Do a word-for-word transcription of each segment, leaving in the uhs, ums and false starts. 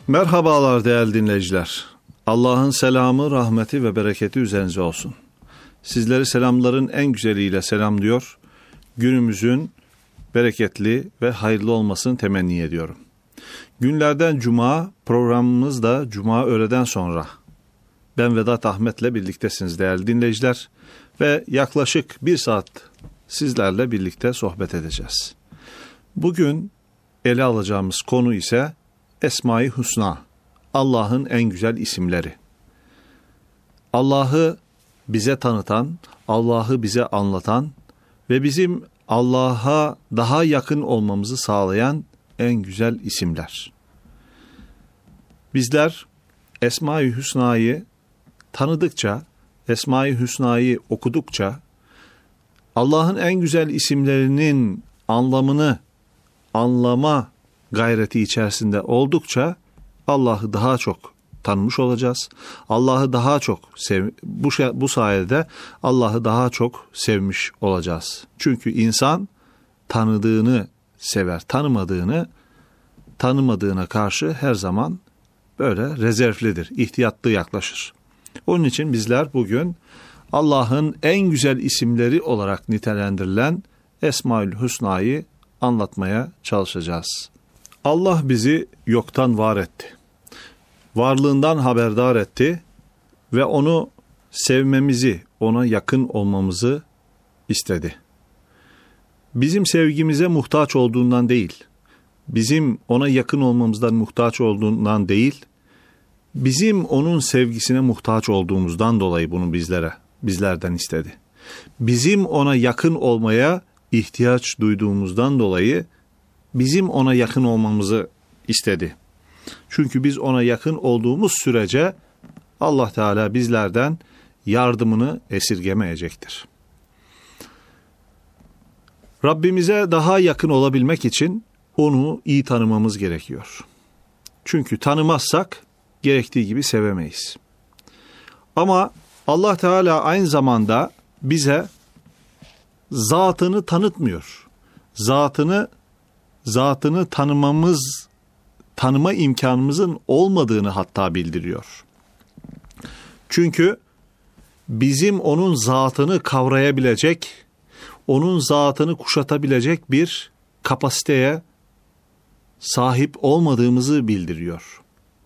Merhabalar değerli dinleyiciler. Allah'ın selamı, rahmeti ve bereketi üzerinize olsun. Sizleri selamların en güzeliyle selamlıyor. Günümüzün bereketli ve hayırlı olmasını temenni ediyorum. Günlerden Cuma, programımız da Cuma öğleden sonra. Ben Vedat Ahmet'le birliktesiniz değerli dinleyiciler. Ve yaklaşık bir saat sizlerle birlikte sohbet edeceğiz. Bugün ele alacağımız konu ise Esma-i Hüsna, Allah'ın en güzel isimleri. Allah'ı bize tanıtan, Allah'ı bize anlatan ve bizim Allah'a daha yakın olmamızı sağlayan en güzel isimler. Bizler Esma-i Hüsna'yı tanıdıkça, Esma-i Hüsna'yı okudukça, Allah'ın en güzel isimlerinin anlamını anlama gayreti içerisinde oldukça Allah'ı daha çok tanımış olacağız. Allah'ı daha çok sev bu bu sayede Allah'ı daha çok sevmiş olacağız. Çünkü insan tanıdığını sever, tanımadığını tanımadığına karşı her zaman böyle rezervlidir, ihtiyatlı yaklaşır. Onun için bizler bugün Allah'ın en güzel isimleri olarak nitelendirilen Esma-ül Hüsna'yı anlatmaya çalışacağız. Allah bizi yoktan var etti. Varlığından haberdar etti ve onu sevmemizi, ona yakın olmamızı istedi. Bizim sevgimize muhtaç olduğundan değil, bizim ona yakın olmamızdan muhtaç olduğundan değil, bizim onun sevgisine muhtaç olduğumuzdan dolayı bunu bizlere, bizlerden istedi. Bizim ona yakın olmaya ihtiyaç duyduğumuzdan dolayı bizim ona yakın olmamızı istedi. Çünkü biz ona yakın olduğumuz sürece Allah Teala bizlerden yardımını esirgemeyecektir. Rabbimize daha yakın olabilmek için onu iyi tanımamız gerekiyor. Çünkü tanımazsak gerektiği gibi sevemeyiz. Ama Allah Teala aynı zamanda bize zatını tanıtmıyor. Zatını zatını tanımamız, tanıma imkanımızın olmadığını hatta bildiriyor. Çünkü bizim onun zatını kavrayabilecek, onun zatını kuşatabilecek bir kapasiteye sahip olmadığımızı bildiriyor.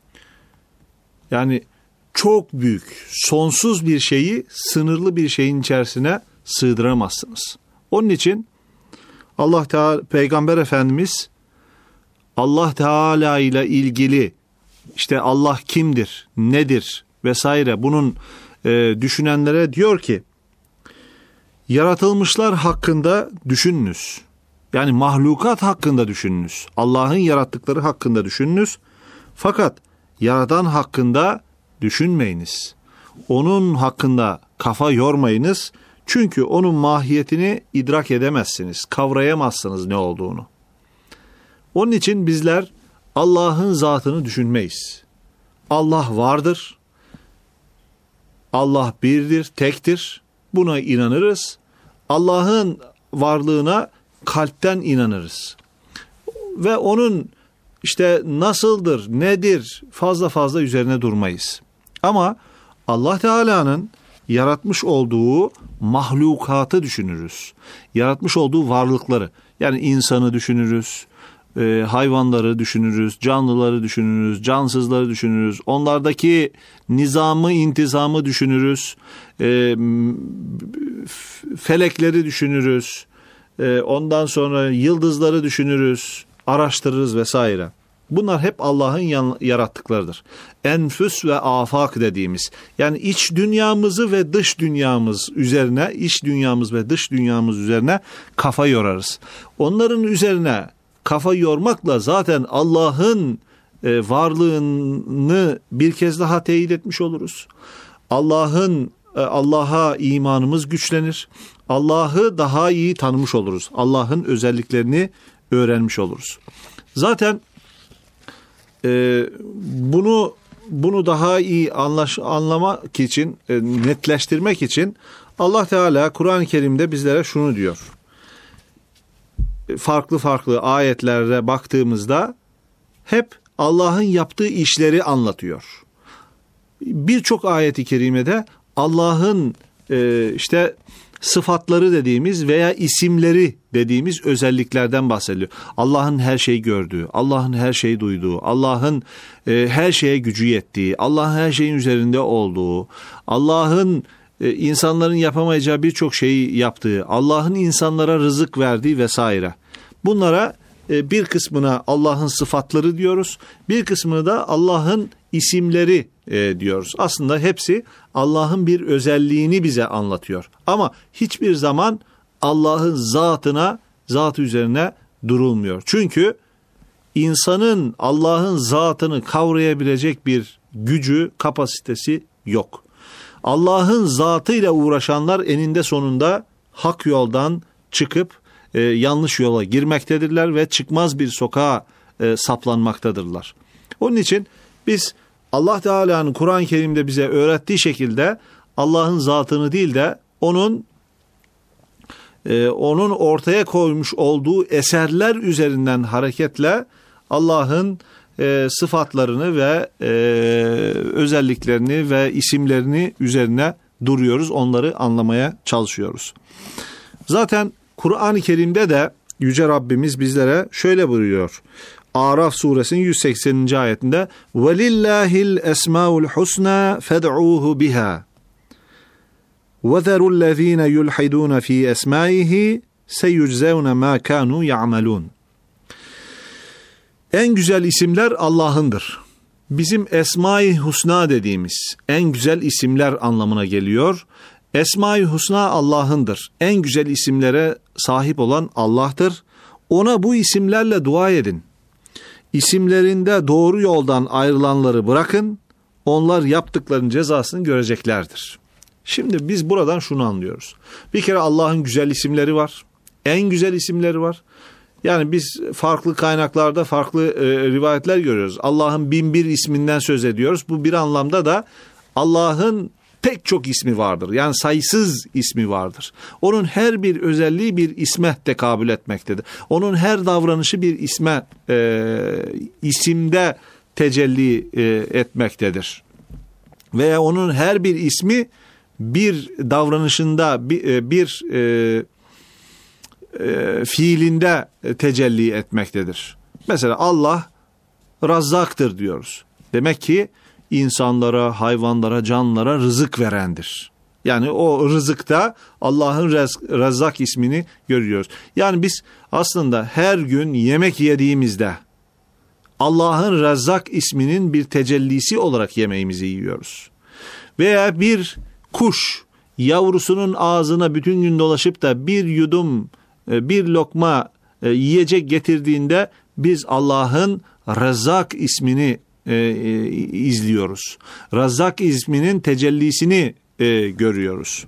Yani çok büyük, sonsuz bir şeyi sınırlı bir şeyin içerisine sığdıramazsınız. Onun için Allah Teala, Peygamber Efendimiz Allah Teala ile ilgili işte Allah kimdir, nedir vesaire bunun e, düşünenlere diyor ki yaratılmışlar hakkında düşününüz. Yani mahlukat hakkında düşününüz. Allah'ın yarattıkları hakkında düşününüz. Fakat Yaradan hakkında düşünmeyiniz. Onun hakkında kafa yormayınız. Çünkü onun mahiyetini idrak edemezsiniz, kavrayamazsınız ne olduğunu. Onun için bizler Allah'ın zatını düşünmeyiz. Allah vardır, Allah birdir, tektir. Buna inanırız. Allah'ın varlığına kalpten inanırız. Ve onun işte nasıldır, nedir fazla fazla üzerine durmayız. Ama Allah Teala'nın yaratmış olduğu mahlukatı düşünürüz. Yaratmış olduğu varlıkları. Yani insanı düşünürüz, e, hayvanları düşünürüz, canlıları düşünürüz, cansızları düşünürüz. Onlardaki nizamı, intizamı düşünürüz. E, felekleri düşünürüz. E, ondan sonra yıldızları düşünürüz, araştırırız vesaire. Bunlar hep Allah'ın yarattıklarıdır. Enfüs ve afak dediğimiz, yani iç dünyamızı ve dış dünyamız üzerine, iç dünyamız ve dış dünyamız üzerine kafa yorarız. Onların üzerine kafa yormakla zaten Allah'ın e, varlığını bir kez daha teyit etmiş oluruz. Allah'ın e, Allah'a imanımız güçlenir. Allah'ı daha iyi tanımış oluruz. Allah'ın özelliklerini öğrenmiş oluruz. Zaten Ee, bunu bunu daha iyi anlaş, anlamak için, e, netleştirmek için Allah Teala Kur'an-ı Kerim'de bizlere şunu diyor. Farklı farklı ayetlere baktığımızda hep Allah'ın yaptığı işleri anlatıyor. Birçok ayet-i kerimede Allah'ın e, işte sıfatları dediğimiz veya isimleri dediğimiz özelliklerden bahsediliyor. Allah'ın her şeyi gördüğü, Allah'ın her şeyi duyduğu, Allah'ın e, her şeye gücü yettiği, Allah'ın her şeyin üzerinde olduğu, Allah'ın e, insanların yapamayacağı birçok şeyi yaptığı, Allah'ın insanlara rızık verdiği vesaire. Bunlara e, bir kısmına Allah'ın sıfatları diyoruz, bir kısmını da Allah'ın isimleri e, diyoruz. Aslında hepsi Allah'ın bir özelliğini bize anlatıyor. Ama hiçbir zaman Allah'ın zatına, zatı üzerine durulmuyor. Çünkü insanın Allah'ın zatını kavrayabilecek bir gücü, kapasitesi yok. Allah'ın zatıyla uğraşanlar eninde sonunda hak yoldan çıkıp e, yanlış yola girmektedirler ve çıkmaz bir sokağa e, saplanmaktadırlar. Onun için biz Allah Teala'nın Kur'an-ı Kerim'de bize öğrettiği şekilde Allah'ın zatını değil de onun e, onun ortaya koymuş olduğu eserler üzerinden hareketle Allah'ın e, sıfatlarını ve e, özelliklerini ve isimlerini üzerine duruyoruz. Onları anlamaya çalışıyoruz. Zaten Kur'an-ı Kerim'de de Yüce Rabbimiz bizlere şöyle buyuruyor. Araf suresinin yüz sekseninci ayetinde وَلِلَّهِ الْاَسْمَاءُ الْحُسْنَى فَدْعُوهُ بِهَا وَذَرُوا الَّذ۪ينَ يُلْحِدُونَ ف۪ي أَسْمَائِهِ سَيُجْزَوْنَ مَا كَانُوا يَعْمَلُونَ. En güzel isimler Allah'ındır. Bizim Esma-i Husna dediğimiz en güzel isimler anlamına geliyor. Esma-i Husna Allah'ındır. En güzel isimlere sahip olan Allah'tır. Ona bu isimlerle dua edin. İsimlerinde doğru yoldan ayrılanları bırakın, onlar yaptıklarının cezasını göreceklerdir. Şimdi biz buradan şunu anlıyoruz. Bir kere Allah'ın güzel isimleri var, en güzel isimleri var. Yani biz farklı kaynaklarda farklı e, rivayetler görüyoruz. Allah'ın bin bir isminden söz ediyoruz. Bu bir anlamda da Allah'ın pek çok ismi vardır. Yani sayısız ismi vardır. Onun her bir özelliği bir isme tekabül etmektedir. Onun her davranışı bir isme, e, isimde tecelli e, etmektedir. Veya onun her bir ismi bir davranışında, bir, bir e, e, fiilinde tecelli etmektedir. Mesela Allah Razzaktır diyoruz. Demek ki insanlara, hayvanlara, canlılara rızık verendir. Yani o rızıkta Allah'ın Rez- Rezzak ismini görüyoruz. Yani biz aslında her gün yemek yediğimizde Allah'ın Rezzak isminin bir tecellisi olarak yemeğimizi yiyoruz. Veya bir kuş yavrusunun ağzına bütün gün dolaşıp da bir yudum, bir lokma yiyecek getirdiğinde biz Allah'ın Rezzak ismini e, e, izliyoruz. Rezzak isminin tecellisini e, görüyoruz.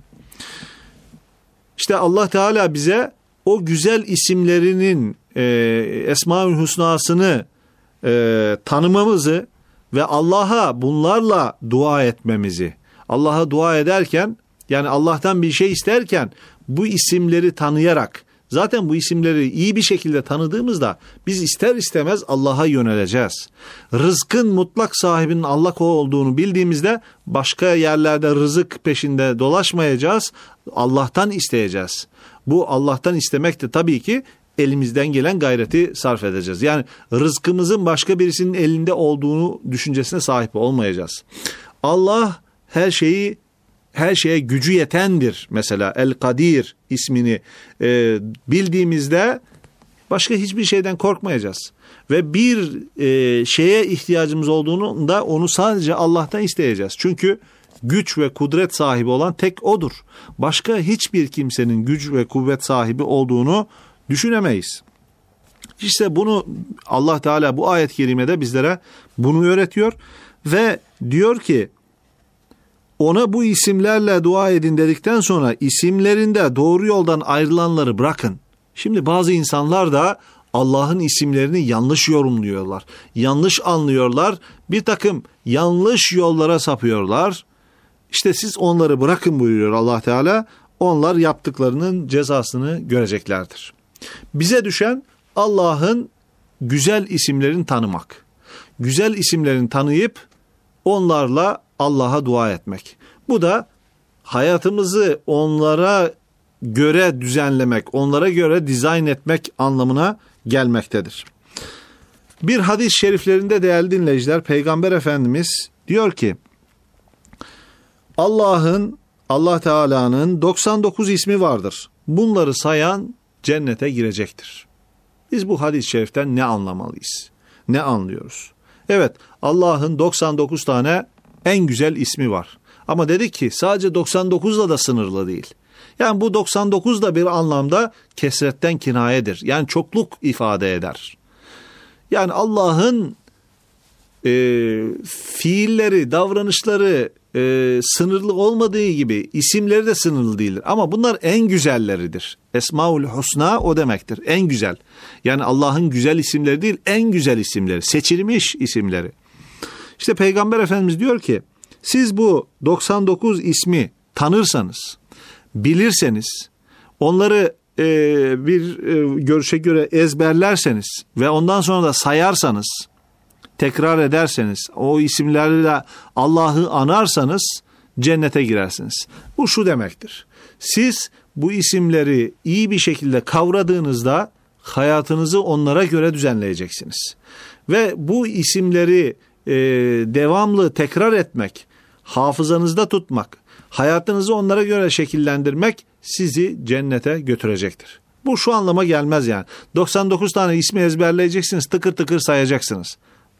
İşte Allah Teala bize o güzel isimlerinin e, Esma-ül Husna'sını e, tanımamızı ve Allah'a bunlarla dua etmemizi, Allah'a dua ederken, yani Allah'tan bir şey isterken bu isimleri tanıyarak, zaten bu isimleri iyi bir şekilde tanıdığımızda biz ister istemez Allah'a yöneleceğiz. Rızkın mutlak sahibinin Allah olduğunu bildiğimizde başka yerlerde rızık peşinde dolaşmayacağız. Allah'tan isteyeceğiz. Bu Allah'tan istemek de tabii ki elimizden gelen gayreti sarf edeceğiz. Yani rızkımızın başka birisinin elinde olduğunu düşüncesine sahip olmayacağız. Allah her şeyi her şeye gücü yetendir. Mesela El-Kadir ismini e, bildiğimizde başka hiçbir şeyden korkmayacağız. Ve bir e, şeye ihtiyacımız olduğunu da onu sadece Allah'tan isteyeceğiz. Çünkü güç ve kudret sahibi olan tek O'dur. Başka hiçbir kimsenin güç ve kuvvet sahibi olduğunu düşünemeyiz. İşte bunu Allah Teala bu ayet-i kerimede bizlere bunu öğretiyor ve diyor ki ona bu isimlerle dua edin dedikten sonra isimlerinde doğru yoldan ayrılanları bırakın. Şimdi bazı insanlar da Allah'ın isimlerini yanlış yorumluyorlar. Yanlış anlıyorlar. Bir takım yanlış yollara sapıyorlar. İşte siz onları bırakın buyuruyor Allah Teala. Onlar yaptıklarının cezasını göreceklerdir. Bize düşen Allah'ın güzel isimlerini tanımak. güzel isimlerini tanıyıp onlarla Allah'a dua etmek. Bu da hayatımızı onlara göre düzenlemek, onlara göre dizayn etmek anlamına gelmektedir. Bir hadis-i şeriflerinde değerli dinleyiciler, Peygamber Efendimiz diyor ki, Allah'ın, Allah Teala'nın doksan dokuz ismi vardır. Bunları sayan cennete girecektir. Biz bu hadis-i şeriften ne anlamalıyız? Ne anlıyoruz? Evet, Allah'ın doksan dokuz tane en güzel ismi var. Ama dedik ki sadece doksan dokuzla da sınırlı değil. Yani bu doksan dokuz da bir anlamda kesretten kinayedir. Yani çokluk ifade eder. Yani Allah'ın e, fiilleri, davranışları e, sınırlı olmadığı gibi isimleri de sınırlı değildir. Ama bunlar en güzelleridir. Esmaül Husna o demektir. En güzel. Yani Allah'ın güzel isimleri değil, en güzel isimleri, seçilmiş isimleri. İşte Peygamber Efendimiz diyor ki, siz bu doksan dokuz ismi tanırsanız, bilirseniz, onları e, bir e, görüşe göre ezberlerseniz ve ondan sonra da sayarsanız, tekrar ederseniz, o isimlerle Allah'ı anarsanız cennete girersiniz. Bu şu demektir. Siz bu isimleri iyi bir şekilde kavradığınızda hayatınızı onlara göre düzenleyeceksiniz. Ve bu isimleri e, devamlı tekrar etmek, hafızanızda tutmak, hayatınızı onlara göre şekillendirmek sizi cennete götürecektir. Bu şu anlama gelmez yani. doksan dokuz tane ismi ezberleyeceksiniz, tıkır tıkır sayacaksınız.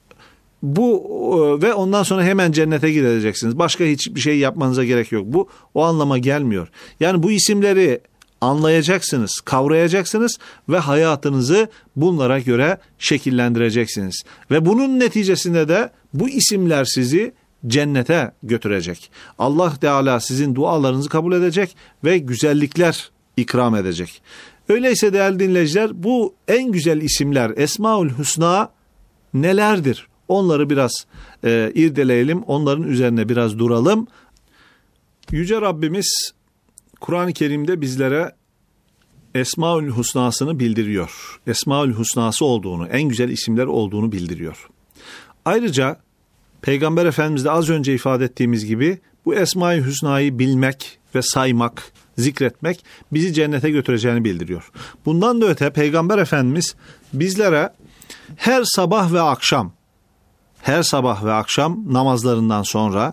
Bu ve ondan sonra hemen cennete gideceksiniz. Başka hiçbir şey yapmanıza gerek yok. Bu o anlama gelmiyor. Yani bu isimleri anlayacaksınız, kavrayacaksınız ve hayatınızı bunlara göre şekillendireceksiniz. Ve bunun neticesinde de bu isimler sizi cennete götürecek. Allah Teala sizin dualarınızı kabul edecek ve güzellikler ikram edecek. Öyleyse değerli dinleyiciler, bu en güzel isimler, Esmaül Hüsna nelerdir? Onları biraz e, irdeleyelim, onların üzerine biraz duralım. Yüce Rabbimiz Kur'an-ı Kerim'de bizlere Esmaül Hüsna'sını bildiriyor. Esmaül Hüsna'sı olduğunu, en güzel isimler olduğunu bildiriyor. Ayrıca Peygamber Efendimiz de az önce ifade ettiğimiz gibi bu Esma-i Hüsna'yı bilmek ve saymak, zikretmek bizi cennete götüreceğini bildiriyor. Bundan da öte Peygamber Efendimiz bizlere her sabah ve akşam, her sabah ve akşam namazlarından sonra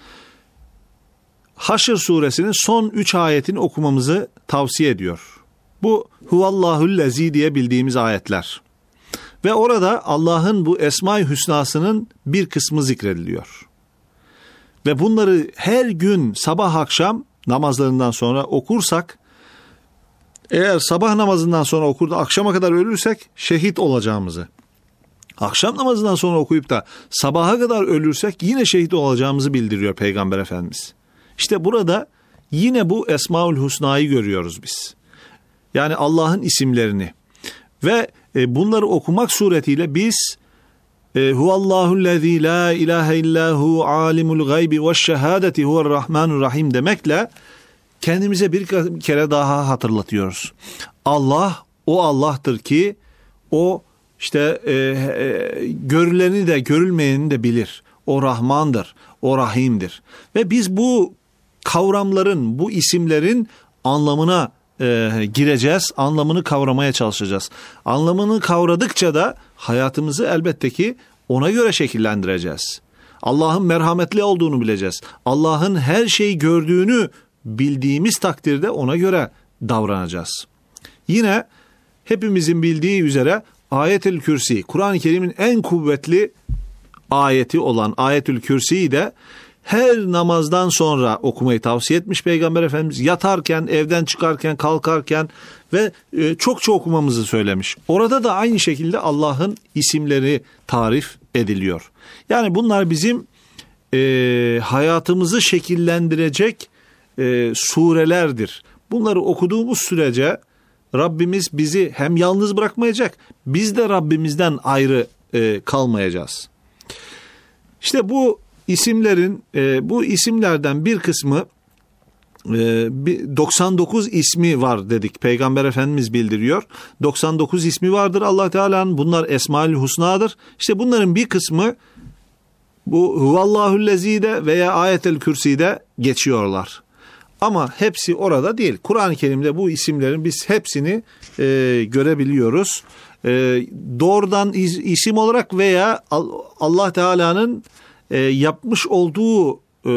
Haşr suresinin son üç ayetini okumamızı tavsiye ediyor. Bu Huvallahullezî diye bildiğimiz ayetler. Ve orada Allah'ın bu Esma-i Hüsna'sının bir kısmı zikrediliyor. Ve bunları her gün sabah akşam namazlarından sonra okursak, eğer sabah namazından sonra okur da akşama kadar ölürsek şehit olacağımızı, akşam namazından sonra okuyup da sabaha kadar ölürsek yine şehit olacağımızı bildiriyor Peygamber Efendimiz. İşte burada yine bu Esmaül Hüsna'yı görüyoruz biz. Yani Allah'ın isimlerini ve e, bunları okumak suretiyle biz e, Huvallahullezî la ilahe illahu alimul gaybi veşşehâdeti huverrahmanurrahim demekle kendimize bir kere daha hatırlatıyoruz. Allah o Allah'tır ki o işte e, e, görüleni de görülmeyeni de bilir. O Rahmandır, o Rahim'dir. Ve biz bu kavramların, bu isimlerin anlamına e, gireceğiz, anlamını kavramaya çalışacağız. Anlamını kavradıkça da hayatımızı elbette ki ona göre şekillendireceğiz. Allah'ın merhametli olduğunu bileceğiz. Allah'ın her şeyi gördüğünü bildiğimiz takdirde ona göre davranacağız. Yine hepimizin bildiği üzere Ayetül Kürsi, Kur'an-ı Kerim'in en kuvvetli ayeti olan Ayetül Kürsi'yi de her namazdan sonra okumayı tavsiye etmiş Peygamber Efendimiz. Yatarken, evden çıkarken, kalkarken ve çokça okumamızı söylemiş. Orada da aynı şekilde Allah'ın isimleri tarif ediliyor. Yani bunlar bizim e, hayatımızı şekillendirecek e, surelerdir. Bunları okuduğumuz sürece Rabbimiz bizi hem yalnız bırakmayacak, biz de Rabbimizden ayrı e, kalmayacağız. İşte bu isimlerin, e, bu isimlerden bir kısmı doksan dokuz ismi var dedik. Peygamber Efendimiz bildiriyor. doksan dokuz ismi vardır Allah Teala'nın. Bunlar Esmaül Husna'dır. İşte bunların bir kısmı bu Huvallahu'l-Lezi'de veya Ayet-el Kürsi'de geçiyorlar. Ama hepsi orada değil. Kur'an-ı Kerim'de bu isimlerin biz hepsini e, görebiliyoruz. E, doğrudan is, isim olarak veya Allah Teala'nın e, yapmış olduğu e,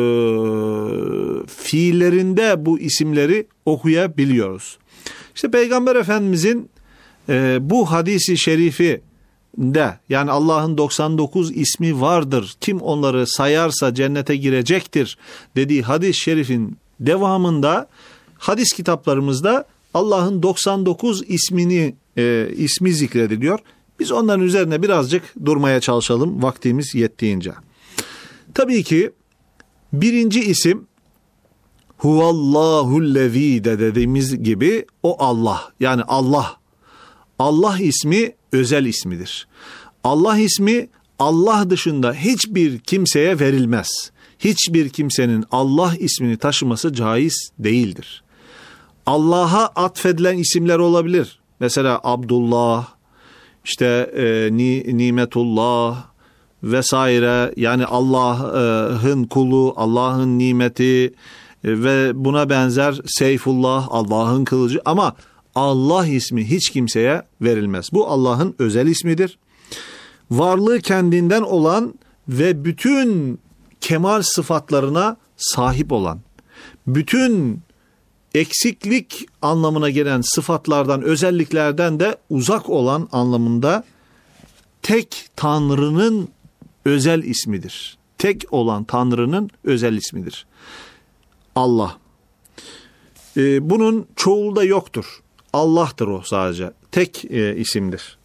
fiillerinde bu isimleri okuyabiliyoruz. İşte Peygamber Efendimizin e, bu hadisi şerifi de, yani Allah'ın doksan dokuz ismi vardır, kim onları sayarsa cennete girecektir dediği hadis-i şerifin devamında hadis kitaplarımızda Allah'ın doksan dokuz ismini e, ismi zikrediliyor. Biz onların üzerine birazcık durmaya çalışalım vaktimiz yettiğince. Tabii ki birinci isim Huvallahu'l-Lezî de dediğimiz gibi o Allah, yani Allah. Allah ismi özel ismidir. Allah ismi Allah dışında hiçbir kimseye verilmez. Hiçbir kimsenin Allah ismini taşıması caiz değildir. Allah'a atfedilen isimler olabilir. Mesela Abdullah, işte e, Ni, Nimetullah vesaire. Yani Allah'ın kulu, Allah'ın nimeti e, ve buna benzer Seyfullah, Allah'ın kılıcı. Ama Allah ismi hiç kimseye verilmez. Bu Allah'ın özel ismidir. Varlığı kendinden olan ve bütün kemal sıfatlarına sahip olan, bütün eksiklik anlamına gelen sıfatlardan, özelliklerden de uzak olan anlamında tek Tanrı'nın özel ismidir. Tek olan Tanrı'nın özel ismidir. Allah. Ee, bunun çoğulu da yoktur. Allah'tır o sadece. Tek e, isimdir.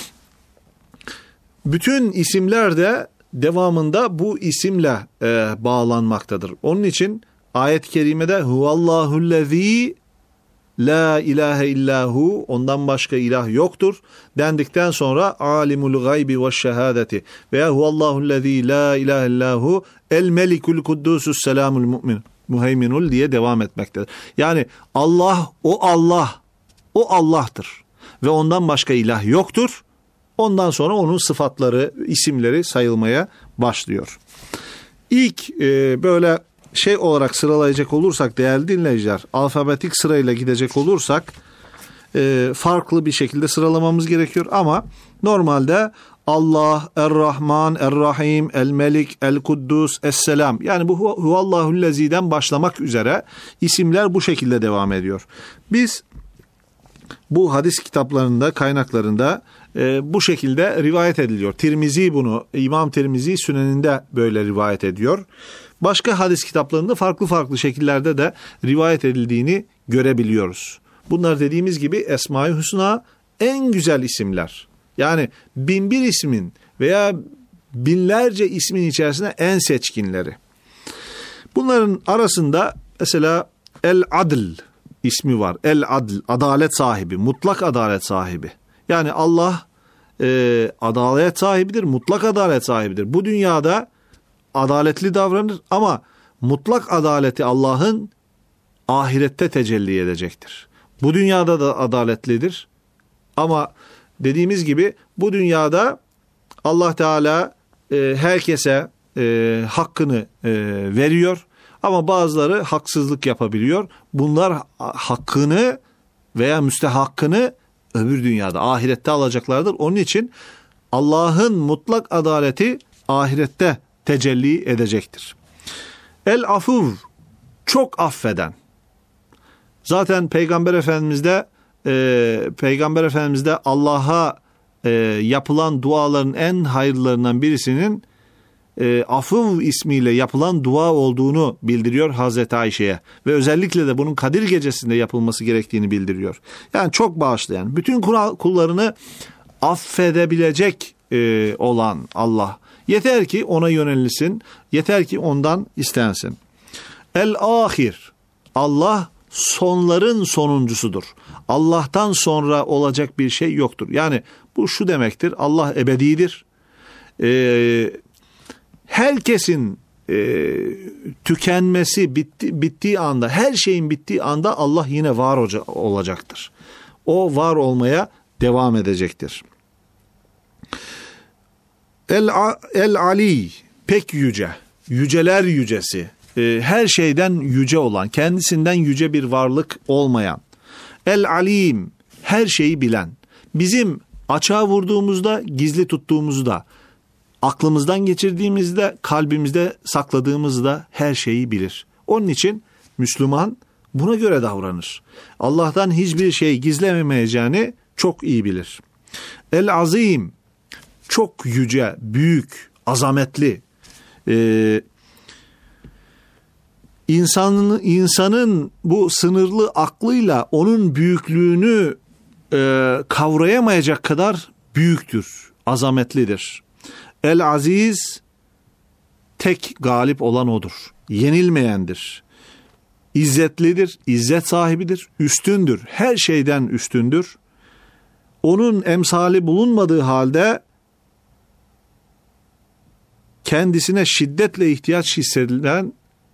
Bütün isimler de devamında bu isimle e, bağlanmaktadır. Onun için ayet-i kerimede Huvallahu'l-Lezî la ilahe illahu, ondan başka ilah yoktur dendikten sonra alimul gaybi ve şehadeti veya Huvallahu'l-Lezî la ilahe illahu el melikul kuddusus selamul mu'min muheyminul diye devam etmektedir. Yani Allah, o Allah, o Allah'tır ve ondan başka ilah yoktur. Ondan sonra onun sıfatları, isimleri sayılmaya başlıyor. İlk e, böyle şey olarak sıralayacak olursak değerli dinleyiciler, alfabetik sırayla gidecek olursak e, farklı bir şekilde sıralamamız gerekiyor. Ama normalde Allah, Er-Rahman, Er-Rahim, El-Melik, El-Kuddus, Es-Selam. Yani bu Huvallahu'l-Lezî'den başlamak üzere isimler bu şekilde devam ediyor. Biz bu hadis kitaplarında, kaynaklarında e, bu şekilde rivayet ediliyor. Tirmizi bunu, İmam Tirmizi Süneninde böyle rivayet ediyor. Başka hadis kitaplarında farklı farklı şekillerde de rivayet edildiğini görebiliyoruz. Bunlar dediğimiz gibi Esma-i Hüsna en güzel isimler. Yani bin bir ismin veya binlerce ismin içerisinde en seçkinleri. Bunların arasında mesela El-Adl ismi var. El-Adl, adalet sahibi, mutlak adalet sahibi. Yani Allah e, adalet sahibidir, mutlak adalet sahibidir. Bu dünyada adaletli davranır ama mutlak adaleti Allah'ın ahirette tecelli edecektir. Bu dünyada da adaletlidir ama dediğimiz gibi bu dünyada Allah Teala e, herkese e, hakkını e, veriyor ama bazıları haksızlık yapabiliyor. Bunlar hakkını veya müstehakkını öbür dünyada, ahirette alacaklardır. Onun için Allah'ın mutlak adaleti ahirette tecelli edecektir. El-Afuv, çok affeden. Zaten Peygamber Efendimiz'de e, Peygamber Efendimiz'de Allah'a e, yapılan duaların en hayırlarından birisinin e, Afuv ismiyle yapılan dua olduğunu bildiriyor Hazreti Ayşe'ye ve özellikle de bunun Kadir Gecesi'nde yapılması gerektiğini bildiriyor. Yani çok bağışlayan, bütün kullarını affedebilecek e, olan Allah. Yeter ki ona yönelilsin, yeter ki ondan istensin. El-Ahir, Allah sonların sonuncusudur. Allah'tan sonra olacak bir şey yoktur. Yani bu şu demektir, Allah ebedidir. Ee, herkesin e, tükenmesi bitti, bittiği anda, her şeyin bittiği anda Allah yine var olacaktır. O var olmaya devam edecektir. El, el Ali, pek yüce, yüceler yücesi, e, her şeyden yüce olan, kendisinden yüce bir varlık olmayan. El Alim, her şeyi bilen. Bizim açığa vurduğumuzda, gizli tuttuğumuzda, aklımızdan geçirdiğimizde, kalbimizde sakladığımızda her şeyi bilir. Onun için Müslüman buna göre davranır. Allah'tan hiçbir şey gizlememeyeceğini çok iyi bilir. El Azim, çok yüce, büyük, azametli. Ee, insanın, insanın bu sınırlı aklıyla onun büyüklüğünü e, kavrayamayacak kadar büyüktür, azametlidir. El Aziz, tek galip olan odur. Yenilmeyendir. İzzetlidir, izzet sahibidir, üstündür. Her şeyden üstündür. Onun emsali bulunmadığı halde kendisine şiddetle ihtiyaç hissedilen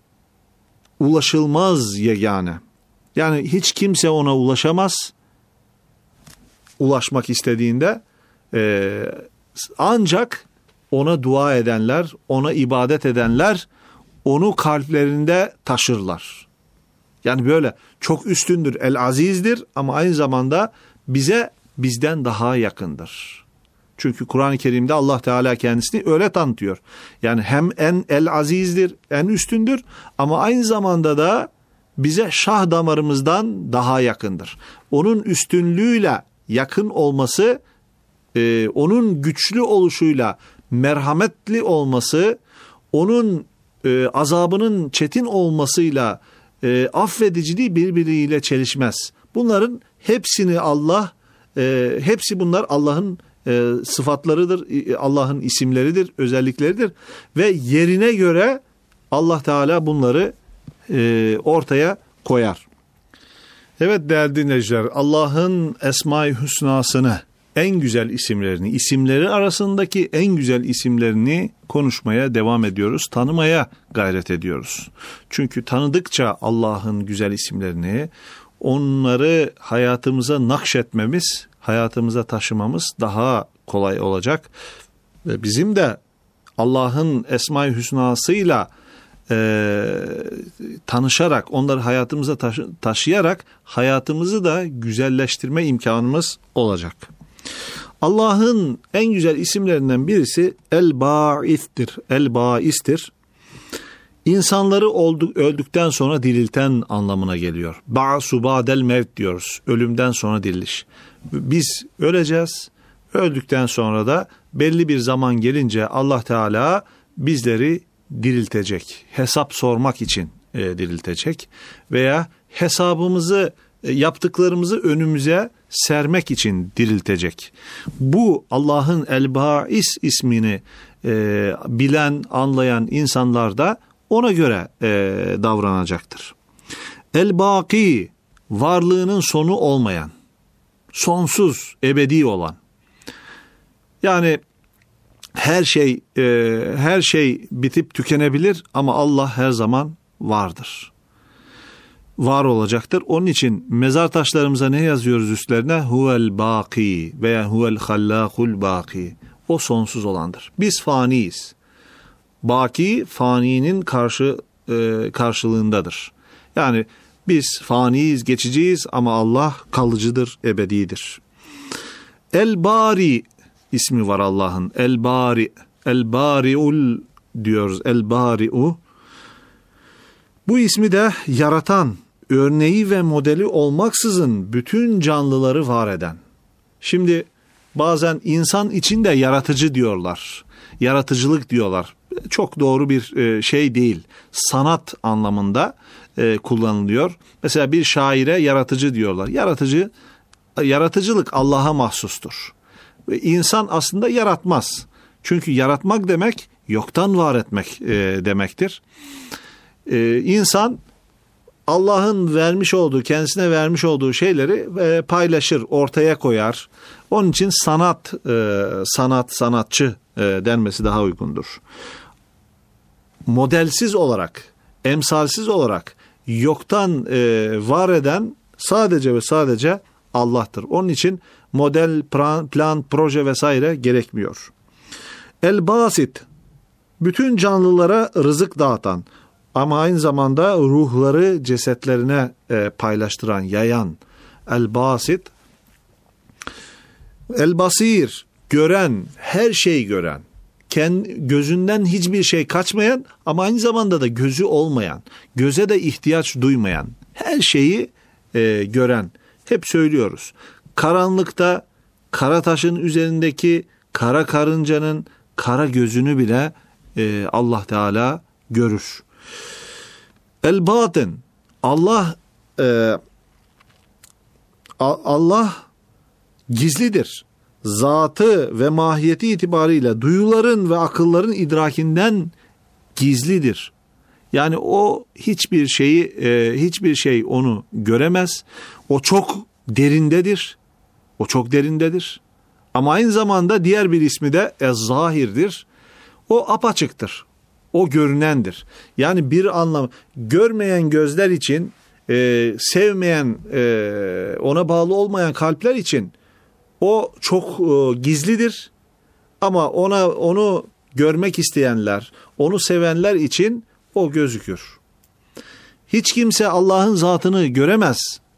ulaşılmaz yegane. Yani hiç kimse ona ulaşamaz. Ulaşmak istediğinde e, ancak ona dua edenler, ona ibadet edenler onu kalplerinde taşırlar. Yani böyle çok üstündür, el azizdir ama aynı zamanda bize bizden daha yakındır. Çünkü Kur'an-ı Kerim'de Allah Teala kendisini öyle tanıtıyor. Yani hem en el azizdir, en üstündür ama aynı zamanda da bize şah damarımızdan daha yakındır. Onun üstünlüğüyle yakın olması, e, onun güçlü oluşuyla merhametli olması, onun e, azabının çetin olmasıyla e, affediciliği birbiriyle çelişmez. Bunların hepsini Allah, e, hepsi bunlar Allah'ın e, sıfatlarıdır, Allah'ın isimleridir, özellikleridir ve yerine göre Allah Teala bunları e, ortaya koyar. Evet değerli dinleyiciler, Allah'ın Esma-i Hüsna'sını, en güzel isimlerini, isimleri arasındaki en güzel isimlerini konuşmaya devam ediyoruz, tanımaya gayret ediyoruz. Çünkü tanıdıkça Allah'ın güzel isimlerini, onları hayatımıza nakşetmemiz, hayatımıza taşımamız daha kolay olacak. Ve bizim de Allah'ın Esma-i Hüsna'sıyla e, tanışarak, onları hayatımıza taşı- taşıyarak hayatımızı da güzelleştirme imkanımız olacak. Allah'ın en güzel isimlerinden birisi El-Ba'is'tir. El-Ba'is'tir. İnsanları oldu, öldükten sonra dirilten anlamına geliyor. Ba'su ba'del mevt diyoruz. Ölümden sonra diriliş. Biz öleceğiz. Öldükten sonra da belli bir zaman gelince Allah Teala bizleri diriltecek. Hesap sormak için e, diriltecek. Veya hesabımızı, e, yaptıklarımızı önümüze sermek için diriltecek. Bu Allah'ın El-Ba'is ismini e, bilen, anlayan insanlar da ona göre e, davranacaktır. El-Baki, varlığının sonu olmayan, sonsuz, ebedi olan. Yani her şey e, her şey bitip tükenebilir ama Allah her zaman vardır. Var olacaktır. Onun için mezar taşlarımıza ne yazıyoruz üstlerine? Huvel baki veya huvel hallakul baki. O sonsuz olandır. Biz faniyiz. Baki, faninin karşı e, karşılığındadır. Yani biz faniyiz, geçiciyiz ama Allah kalıcıdır, ebedidir. El-Bari ismi var Allah'ın. El-Bari, El-Bari'ul diyoruz. El-Bari'u. Bu ismi de yaratan, örneği ve modeli olmaksızın bütün canlıları var eden. Şimdi bazen insan için de yaratıcı diyorlar. Yaratıcılık diyorlar. Çok doğru bir şey değil. Sanat anlamında kullanılıyor. Mesela bir şaire yaratıcı diyorlar. Yaratıcı, yaratıcılık Allah'a mahsustur. İnsan aslında yaratmaz. Çünkü yaratmak demek yoktan var etmek demektir. İnsan Allah'ın vermiş olduğu, kendisine vermiş olduğu şeyleri paylaşır, ortaya koyar. Onun için sanat, sanat, sanatçı denmesi daha uygundur. modelsiz olarak, emsalsiz olarak yoktan e, var eden sadece ve sadece Allah'tır. Onun için model, plan, plan, proje vesaire gerekmiyor. El-Basit, bütün canlılara rızık dağıtan ama aynı zamanda ruhları cesetlerine e, paylaştıran, yayan. El-Basit. El-Basir, gören, her şeyi gören. Kendi, gözünden hiçbir şey kaçmayan ama aynı zamanda da gözü olmayan, göze de ihtiyaç duymayan, her şeyi e, gören. Hep söylüyoruz. Karanlıkta kara taşın üzerindeki kara karıncanın kara gözünü bile e, Allah Teala görür. El-Batin, Allah e, Allah gizlidir. Zatı ve mahiyeti itibariyle duyuların ve akılların idrakinden gizlidir. Yani o hiçbir şeyi, e, hiçbir şey onu göremez. O çok derindedir. O çok derindedir. Ama aynı zamanda diğer bir ismi de Ez-Zahir'dir. O apaçıktır. O görünendir. Yani bir anlam, görmeyen gözler için, e, sevmeyen, e, ona bağlı olmayan kalpler için o çok e, gizlidir. Ama ona onu görmek isteyenler, onu sevenler için o gözükür. Hiç kimse Allah'ın zatını göremez.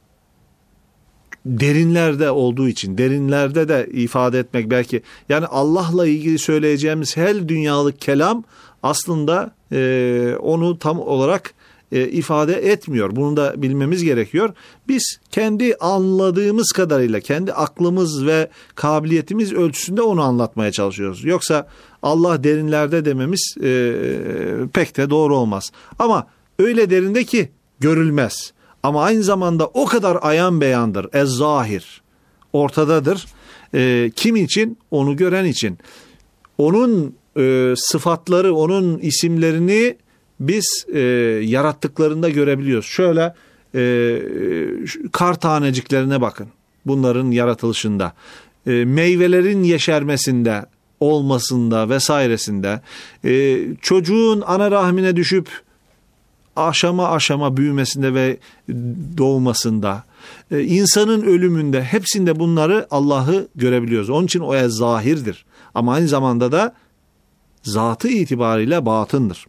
Derinlerde olduğu için, derinlerde de ifade etmek belki, yani Allah'la ilgili söyleyeceğimiz her dünyalık kelam aslında e, onu tam olarak e, ifade etmiyor. Bunu da bilmemiz gerekiyor. Biz kendi anladığımız kadarıyla, kendi aklımız ve kabiliyetimiz ölçüsünde onu anlatmaya çalışıyoruz. Yoksa Allah derinlerde dememiz e, pek de doğru olmaz. Ama öyle derinde ki görülmez. Ama aynı zamanda o kadar ayan beyandır. Ez-Zahir. Ortadadır. E, kim için? Onu gören için. Onun e, sıfatları, onun isimlerini biz e, yarattıklarında görebiliyoruz. Şöyle e, kar taneciklerine bakın. Bunların yaratılışında. E, meyvelerin yeşermesinde, olmasında vesairesinde. E, çocuğun ana rahmine düşüp aşama aşama büyümesinde ve doğmasında, e, insanın ölümünde, hepsinde bunları Allah'ı görebiliyoruz. Onun için o zahirdir. Ama aynı zamanda da zatı itibariyle batındır.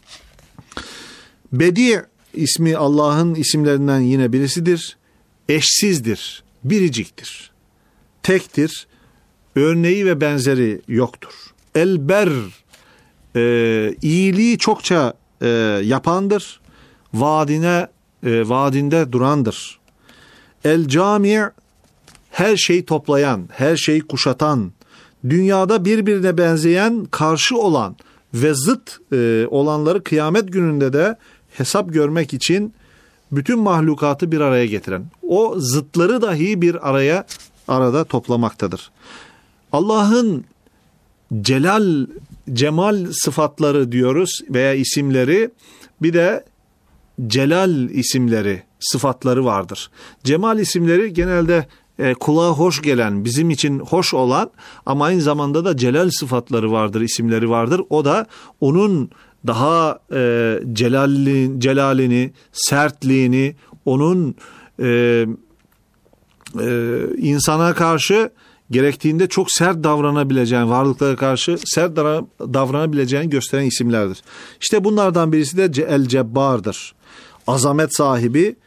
Bedi' ismi Allah'ın isimlerinden yine birisidir. Eşsizdir, biriciktir, tektir, örneği ve benzeri yoktur. Elber, e, iyiliği çokça e, yapandır, vaadine e, vaadinde durandır. El cami', her şeyi toplayan, her şeyi kuşatan, dünyada birbirine benzeyen, karşı olan ve zıt e, olanları kıyamet gününde de hesap görmek için bütün mahlukatı bir araya getiren, o zıtları dahi bir araya arada toplamaktadır. Allah'ın celal, cemal sıfatları diyoruz veya isimleri, bir de celal isimleri, sıfatları vardır. Cemal isimleri genelde e, kulağa hoş gelen, bizim için hoş olan ama aynı zamanda da celal sıfatları vardır, isimleri vardır. O da onun daha e, celalli, celalini, sertliğini, onun e, e, insana karşı gerektiğinde çok sert davranabileceğini, varlıklara karşı sert davranabileceğini gösteren isimlerdir. İşte bunlardan birisi de El Cebbar'dır. Azamet sahibi,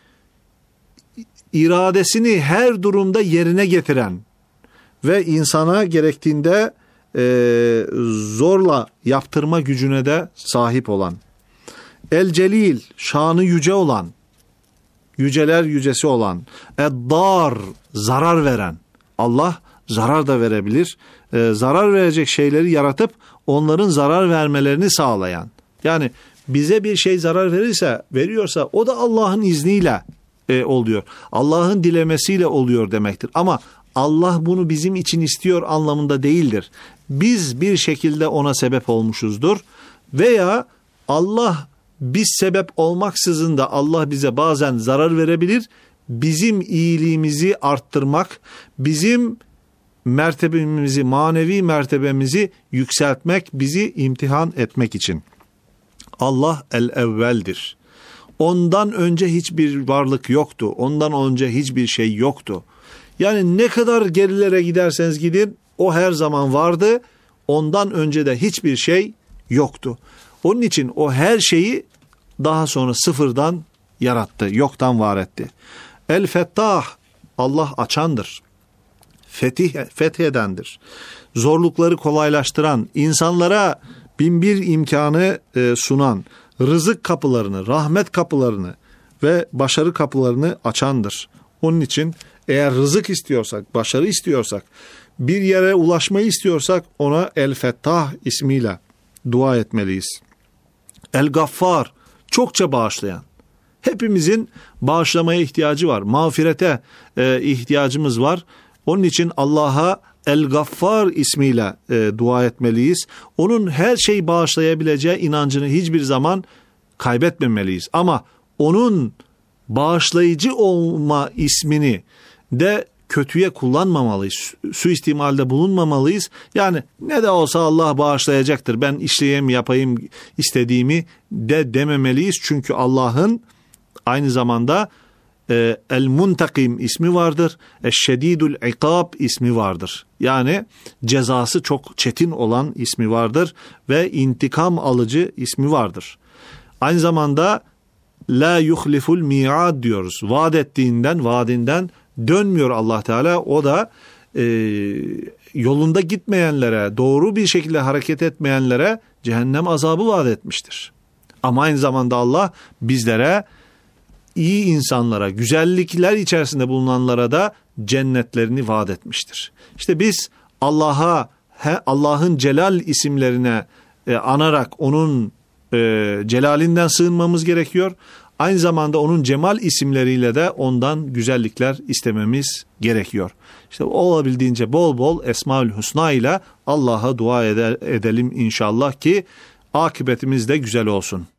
iradesini her durumda yerine getiren ve insana gerektiğinde e, zorla yaptırma gücüne de sahip olan. El Celil, şanı yüce olan, yüceler yücesi olan. Eddar, zarar veren. Allah zarar da verebilir. E, zarar verecek şeyleri yaratıp onların zarar vermelerini sağlayan. Yani bize bir şey zarar verirse, veriyorsa o da Allah'ın izniyle e, oluyor. Allah'ın dilemesiyle oluyor demektir. Ama Allah bunu bizim için istiyor anlamında değildir. Biz bir şekilde ona sebep olmuşuzdur. Veya Allah, biz sebep olmaksızın da Allah bize bazen zarar verebilir. Bizim iyiliğimizi arttırmak, bizim mertebemizi, manevi mertebemizi yükseltmek, bizi imtihan etmek için. Allah el-evveldir. Ondan önce hiçbir varlık yoktu. Ondan önce hiçbir şey yoktu. Yani ne kadar gerilere giderseniz gidin, o her zaman vardı. Ondan önce de hiçbir şey yoktu. Onun için o her şeyi daha sonra sıfırdan yarattı, yoktan var etti. El-Fettah, Allah açandır. Fetih, fethedendir. Zorlukları kolaylaştıran, insanlara binbir imkanı e, sunan, rızık kapılarını, rahmet kapılarını ve başarı kapılarını açandır. Onun için eğer rızık istiyorsak, başarı istiyorsak, bir yere ulaşmayı istiyorsak ona El-Fettah ismiyle dua etmeliyiz. El-Gaffar, çokça bağışlayan. Hepimizin bağışlamaya ihtiyacı var. Mağfirete e, ihtiyacımız var. Onun için Allah'a El-Gaffar ismiyle e, dua etmeliyiz. Onun her şeyi bağışlayabileceği inancını hiçbir zaman kaybetmemeliyiz. Ama onun bağışlayıcı olma ismini de kötüye kullanmamalıyız. Suistimalde bulunmamalıyız. Yani ne de olsa Allah bağışlayacaktır. Ben işleyeyim, yapayım istediğimi de dememeliyiz. Çünkü Allah'ın aynı zamanda e, El-Muntakim ismi vardır. Eşşedidul İkab ismi vardır. Yani cezası çok çetin olan ismi vardır ve intikam alıcı ismi vardır. Aynı zamanda La yuhliful mi'ad diyoruz. Vaad ettiğinden, vaadinden dönmüyor Allah Teala. O da e, yolunda gitmeyenlere, doğru bir şekilde hareket etmeyenlere cehennem azabı vaat etmiştir. Ama aynı zamanda Allah bizlere, iyi insanlara, güzellikler içerisinde bulunanlara da cennetlerini vaat etmiştir. İşte biz Allah'a, Allah'ın celal isimlerine e, anarak onun e, celalinden sığınmamız gerekiyor. Aynı zamanda onun cemal isimleriyle de ondan güzellikler istememiz gerekiyor. İşte olabildiğince bol bol Esmaül Hüsna ile Allah'a dua eder, edelim inşallah ki akıbetimiz de güzel olsun.